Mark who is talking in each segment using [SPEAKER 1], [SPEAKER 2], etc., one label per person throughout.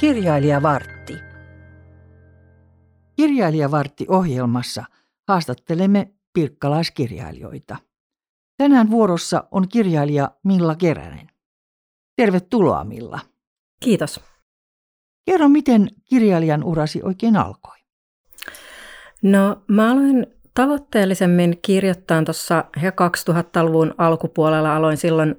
[SPEAKER 1] Kirjailijavartti. Kirjailijavartti-ohjelmassa haastattelemme pirkkalaiskirjailijoita. Tänään vuorossa on kirjailija Milla Keränen. Tervetuloa, Milla.
[SPEAKER 2] Kiitos.
[SPEAKER 1] Kerro, miten kirjailijan urasi oikein alkoi?
[SPEAKER 2] No, mä aloin tavoitteellisemmin kirjoittaa tuossa 2000-luvun alkupuolella. Aloin silloin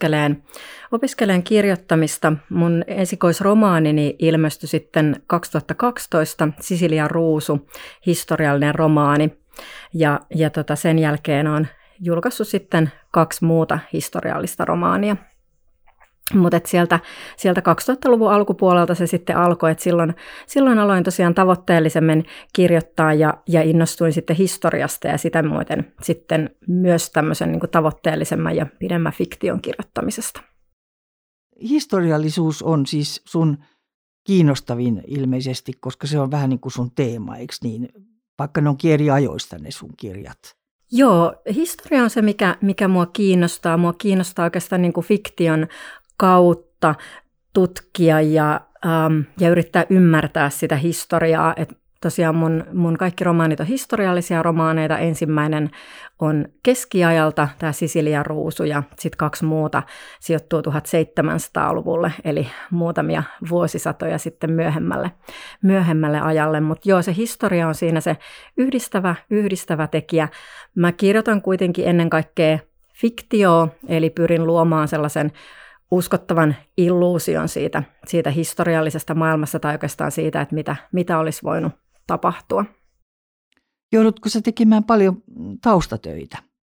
[SPEAKER 2] opiskeleen kirjoittamista. Mun esikoisromaanini ilmestyi sitten 2012, Sisilian ruusu, historiallinen romaani. Ja sen jälkeen olen julkaissut sitten 2 muuta historiallista romaania. Mutta sieltä 2000-luvun alkupuolelta se sitten alkoi, että silloin aloin tosiaan tavoitteellisemmin kirjoittaa ja innostuin sitten historiasta ja sitä muuten sitten myös tämmöisen niin kuin tavoitteellisemman ja pidemmän fiktion kirjoittamisesta.
[SPEAKER 1] Historiallisuus on siis sun kiinnostavin ilmeisesti, koska se on vähän niin kuin sun teema, eikö niin? Vaikka ne onkin eri ajoista ne sun kirjat.
[SPEAKER 2] Joo, historia on se, mikä mua kiinnostaa. Mua kiinnostaa oikeastaan niin kuin fiktion kautta tutkia ja yrittää ymmärtää sitä historiaa. Et tosiaan mun kaikki romaanit on historiallisia romaaneita. Ensimmäinen on keskiajalta, tämä Sisilian ruusu, ja sitten 2 muuta sijoittuu 1700-luvulle, eli muutamia vuosisatoja sitten myöhemmälle ajalle. Mutta joo, se historia on siinä se yhdistävä tekijä. Mä kirjoitan kuitenkin ennen kaikkea fiktioa, eli pyrin luomaan sellaisen uskottavan illuusion siitä historiallisesta maailmasta tai oikeastaan siitä, että mitä olisi voinut tapahtua.
[SPEAKER 1] Joudutko sä tekemään paljon taustatöitä?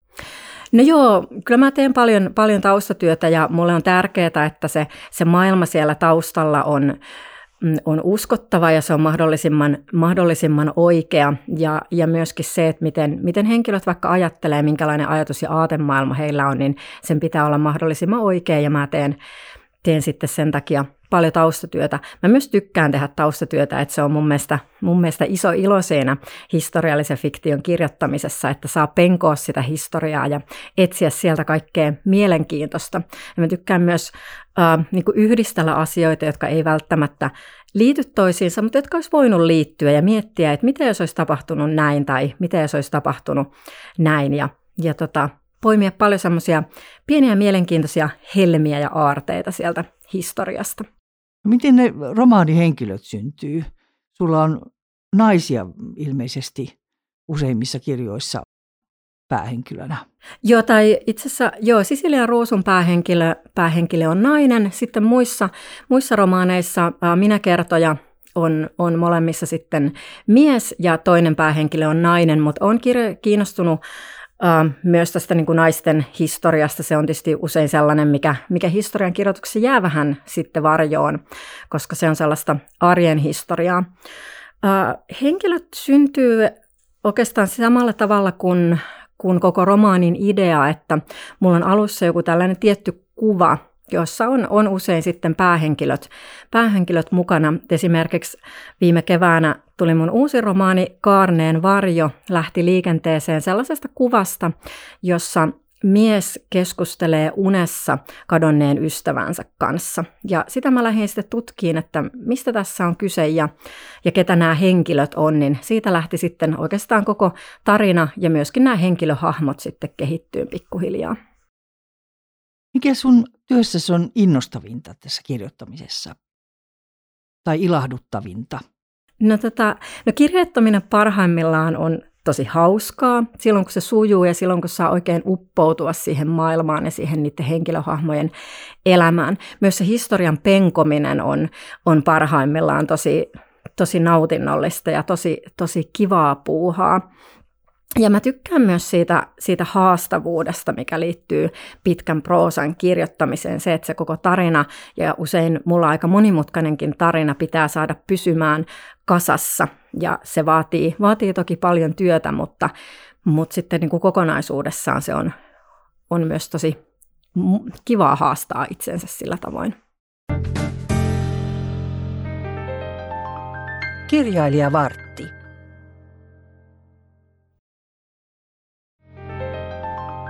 [SPEAKER 2] No joo, kyllä mä teen paljon taustatyötä ja mulle on tärkeää, että se maailma siellä taustalla on uskottava ja se on mahdollisimman oikea ja myöskin se, että miten henkilöt vaikka ajattelee, minkälainen ajatus ja aatemaailma heillä on, niin sen pitää olla mahdollisimman oikea ja mä teen sitten sen takia paljon taustatyötä. Mä myös tykkään tehdä taustatyötä, että se on mun mielestä iso ilo siinä historiallisen fiktion kirjoittamisessa, että saa penkoa sitä historiaa ja etsiä sieltä kaikkea mielenkiintoista. Ja mä tykkään myös niin kuin yhdistellä asioita, jotka ei välttämättä liity toisiinsa, mutta jotka olisi voinut liittyä ja miettiä, että mitä jos olisi tapahtunut näin tai mitä jos olisi tapahtunut näin ja poimia paljon semmoisia pieniä mielenkiintoisia helmiä ja aarteita sieltä historiasta.
[SPEAKER 1] Miten ne romaanihenkilöt syntyy? Sulla on naisia ilmeisesti useimmissa kirjoissa päähenkilönä.
[SPEAKER 2] Joo, tai itse asiassa Sisilian ruusun päähenkilö on nainen. Sitten muissa romaaneissa minäkertoja on molemmissa sitten mies ja toinen päähenkilö on nainen, mutta olen kiinnostunut myös tästä niin kuin naisten historiasta. Se on tietysti usein sellainen, mikä historian kirjoituksessa jää vähän sitten varjoon, koska se on sellaista arjen historiaa. Henkilöt syntyy oikeastaan samalla tavalla kuin koko romaanin idea, että mulla on alussa joku tällainen tietty kuva, jossa on usein sitten päähenkilöt mukana. Esimerkiksi viime keväänä tuli mun uusi romaani Kaarneen varjo, lähti liikenteeseen sellaisesta kuvasta, jossa mies keskustelee unessa kadonneen ystävänsä kanssa. Ja sitä mä lähdin sitten tutkiin, että mistä tässä on kyse ja ketä nämä henkilöt on, niin siitä lähti sitten oikeastaan koko tarina ja myöskin nämä henkilöhahmot sitten kehittyy pikkuhiljaa.
[SPEAKER 1] Mikä sun työssäsi on innostavinta tässä kirjoittamisessa tai ilahduttavinta?
[SPEAKER 2] No kirjoittaminen parhaimmillaan on tosi hauskaa silloin, kun se sujuu ja silloin, kun saa oikein uppoutua siihen maailmaan ja siihen niiden henkilöhahmojen elämään. Myös se historian penkominen on parhaimmillaan tosi nautinnollista ja tosi kivaa puuhaa. Ja mä tykkään myös siitä haastavuudesta, mikä liittyy pitkän proosan kirjoittamiseen. Se, että se koko tarina, ja usein mulla aika monimutkainenkin tarina, pitää saada pysymään kasassa. Ja se vaatii toki paljon työtä, mutta sitten niin kuin kokonaisuudessaan se on myös tosi kivaa haastaa itsensä sillä tavoin.
[SPEAKER 1] Kirjailijavartti.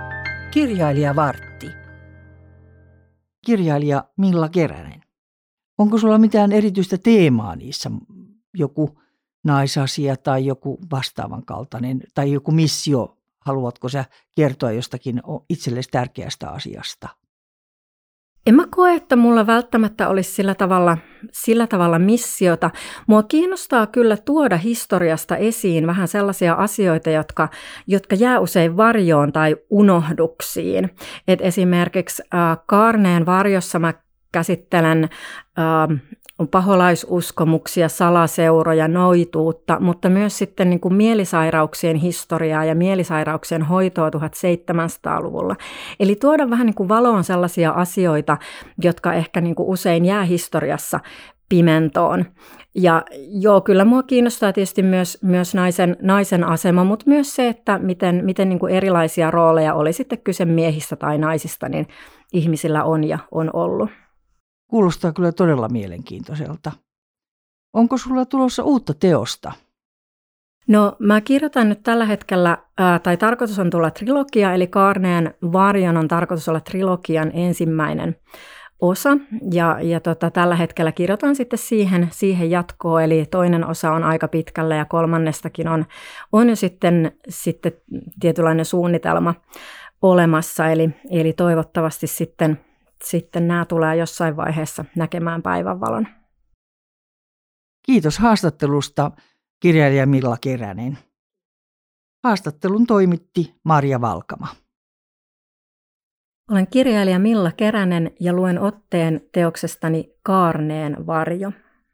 [SPEAKER 1] Kirjailijavartti. Kirjailija Milla Keränen. Onko sulla mitään erityistä teemaa niissä? Joku naisasia tai joku vastaavan kaltainen tai joku missio? Haluatko sä kertoa jostakin itsellesi tärkeästä asiasta?
[SPEAKER 2] En mä koe, että mulla välttämättä olisi sillä tavalla missiota. Mua kiinnostaa kyllä tuoda historiasta esiin vähän sellaisia asioita, jotka jää usein varjoon tai unohduksiin. Et esimerkiksi Kaarneen varjossa mä käsittelen paholaisuskomuksia, salaseuroja, noituutta, mutta myös sitten niin kuin mielisairauksien historiaa ja mielisairauksien hoitoa 1700-luvulla. Eli tuoda vähän niin kuin valoon sellaisia asioita, jotka ehkä niin kuin usein jää historiassa pimentoon. Ja joo, kyllä mua kiinnostaa tietysti myös naisen asema, mutta myös se, että miten niin kuin erilaisia rooleja, oli sitten kyse miehistä tai naisista, niin ihmisillä on ja on ollut.
[SPEAKER 1] Kuulostaa kyllä todella mielenkiintoiselta. Onko sulla tulossa uutta teosta?
[SPEAKER 2] No mä kirjoitan nyt tällä hetkellä, tai tarkoitus on tulla trilogia, eli Kaarneen varjon on tarkoitus olla trilogian ensimmäinen osa. Ja tällä hetkellä kirjoitan sitten siihen jatkoon, eli toinen osa on aika pitkällä ja kolmannestakin on jo sitten tietynlainen suunnitelma olemassa, eli toivottavasti sitten nämä tulee jossain vaiheessa näkemään päivänvalon.
[SPEAKER 1] Kiitos haastattelusta, kirjailija Milla Keränen. Haastattelun toimitti Marja Valkama.
[SPEAKER 2] Olen kirjailija Milla Keränen ja luen otteen teoksestani Kaarneen varjo.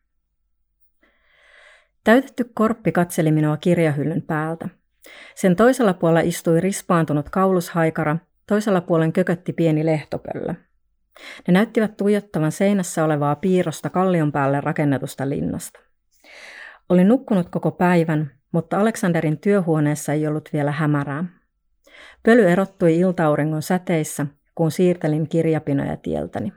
[SPEAKER 2] Täytetty korppi katseli minua kirjahyllyn päältä. Sen toisella puolella istui rispaantunut kaulushaikara, toisella puolen kökötti pieni lehtopöllö. Ne näyttivät tuijottavan seinässä olevaa piirrosta kallion päälle rakennetusta linnasta. Olin nukkunut koko päivän, mutta Aleksanderin työhuoneessa ei ollut vielä hämärää. Pöly erottui iltauringon säteissä, kun siirtelin kirjapinoja tieltäni.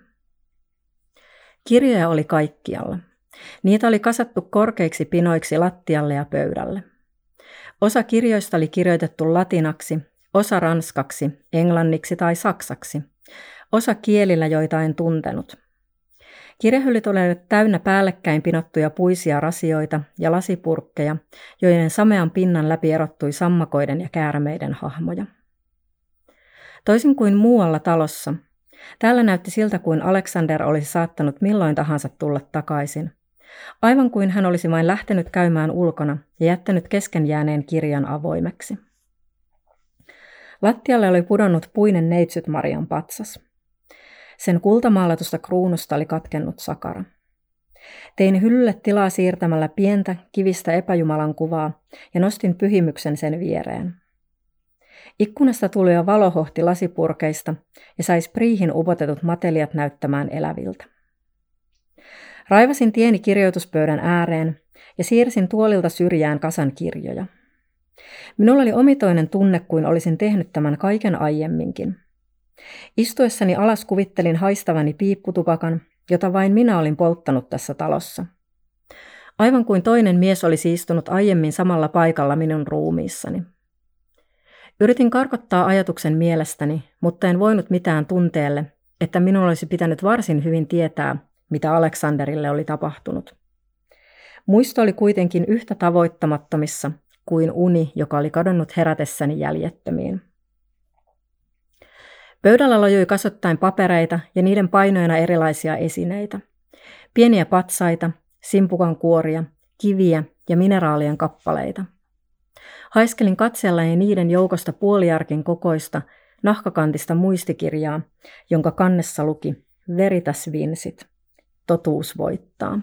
[SPEAKER 2] Kirjoja oli kaikkialla. Niitä oli kasattu korkeiksi pinoiksi lattialle ja pöydälle. Osa kirjoista oli kirjoitettu latinaksi, osa ranskaksi, englanniksi tai saksaksi. Osa kielillä, joita en tuntenut. Kirjahyllyt olivat täynnä päällekkäin pinottuja puisia rasioita ja lasipurkkeja, joiden samean pinnan läpi erottui sammakoiden ja käärmeiden hahmoja. Toisin kuin muualla talossa, täällä näytti siltä kuin Aleksander olisi saattanut milloin tahansa tulla takaisin. Aivan kuin hän olisi vain lähtenyt käymään ulkona ja jättänyt kesken jääneen kirjan avoimeksi. Lattialle oli pudonnut puinen neitsyt-Marian patsas. Sen kultamaalatusta kruunusta oli katkennut sakara. Tein hyllylle tilaa siirtämällä pientä, kivistä epäjumalan kuvaa ja nostin pyhimyksen sen viereen. Ikkunasta tuli jo valohohti lasipurkeista ja sai spriihin upotetut matelijat näyttämään eläviltä. Raivasin tieni kirjoituspöydän ääreen ja siirsin tuolilta syrjään kasan kirjoja. Minulla oli omitoinen tunne, kuin olisin tehnyt tämän kaiken aiemminkin. Istuessani alas kuvittelin haistavani piipputupakan, jota vain minä olin polttanut tässä talossa. Aivan kuin toinen mies olisi istunut aiemmin samalla paikalla minun ruumiissani. Yritin karkottaa ajatuksen mielestäni, mutta en voinut mitään tunteelle, että minun olisi pitänyt varsin hyvin tietää, mitä Aleksanderille oli tapahtunut. Muisto oli kuitenkin yhtä tavoittamattomissa kuin uni, joka oli kadonnut herätessäni jäljettömiin. Pöydällä lojui kasvottain papereita ja niiden painoina erilaisia esineitä. Pieniä patsaita, simpukan kuoria, kiviä ja mineraalien kappaleita. Haiskelin katseellani niiden joukosta puoliarkin kokoista, nahkakantista muistikirjaa, jonka kannessa luki Veritas Vincit, totuus voittaa.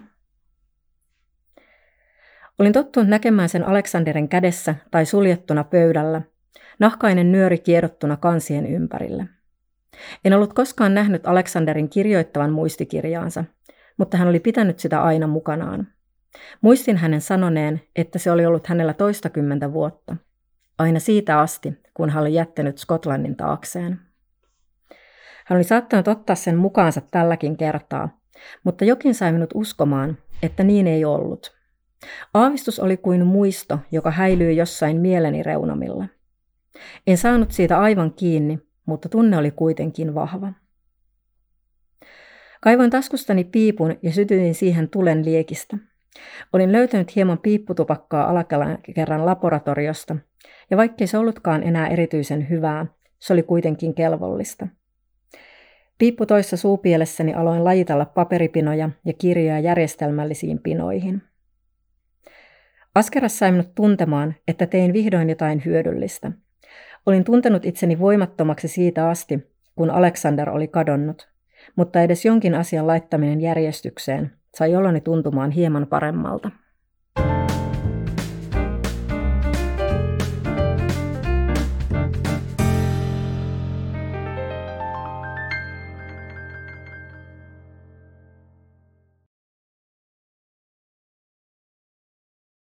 [SPEAKER 2] Olin tottunut näkemään sen Aleksanderin kädessä tai suljettuna pöydällä, nahkainen nyöri kiedottuna kansien ympärille. En ollut koskaan nähnyt Aleksanderin kirjoittavan muistikirjaansa, mutta hän oli pitänyt sitä aina mukanaan. Muistin hänen sanoneen, että se oli ollut hänellä 20 vuotta, aina siitä asti, kun hän oli jättänyt Skotlannin taakseen. Hän oli saattanut ottaa sen mukaansa tälläkin kertaa, mutta jokin sai minut uskomaan, että niin ei ollut. Aavistus oli kuin muisto, joka häilyi jossain mieleni reunamilla. En saanut siitä aivan kiinni, mutta tunne oli kuitenkin vahva. Kaivoin taskustani piipun ja sytytin siihen tulen liekistä. Olin löytänyt hieman piipputupakkaa alakerran laboratoriosta, ja vaikkei se ollutkaan enää erityisen hyvää, se oli kuitenkin kelvollista. Piippu toissa suupielessäni aloin lajitella paperipinoja ja kirjoja järjestelmällisiin pinoihin. Askeras sai minut tuntemaan, että tein vihdoin jotain hyödyllistä. Olin tuntenut itseni voimattomaksi siitä asti, kun Alexander oli kadonnut, mutta edes jonkin asian laittaminen järjestykseen sai oloni tuntumaan hieman paremmalta.